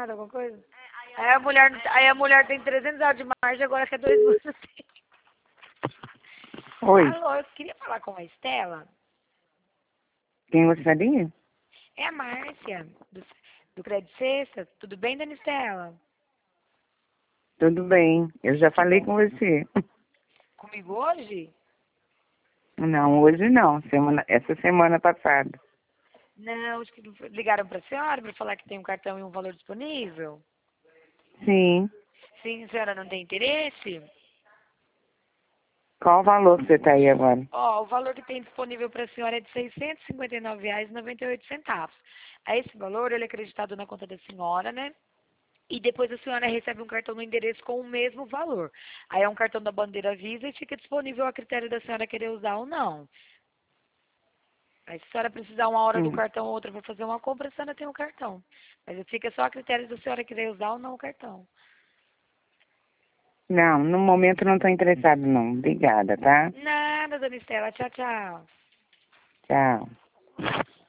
errado, alguma coisa? Aí a mulher tem 300 horas de margem, agora quer 2 minutos. Oi, Alô, eu queria falar com a Estela. quem você sabia? É a Márcia, do Crédito Sexta. Tudo bem, dona Estela? Tudo bem, eu já falei com você. Comigo hoje? Não, hoje não, essa semana passada. Não, acho que ligaram para a senhora para falar que tem um cartão e um valor disponível. Sim. Sim, a senhora não tem interesse? Qual o valor que você tá aí agora? Ó, o valor que tem disponível para a senhora é de R$ 659,98. A esse valor, ele é acreditado na conta da senhora, né? E depois a senhora recebe um cartão no endereço com o mesmo valor. Aí é um cartão da bandeira Visa e fica disponível a critério da senhora querer usar ou não. Aí se a senhora precisar uma hora do Hum. cartão ou outra para fazer uma compra, a senhora tem um cartão. Mas fica só a critério da senhora querer usar ou não o cartão. Não, no momento não tô interessado não. Obrigada, tá? Nada, dona Estela. Tchau, tchau. Tchau.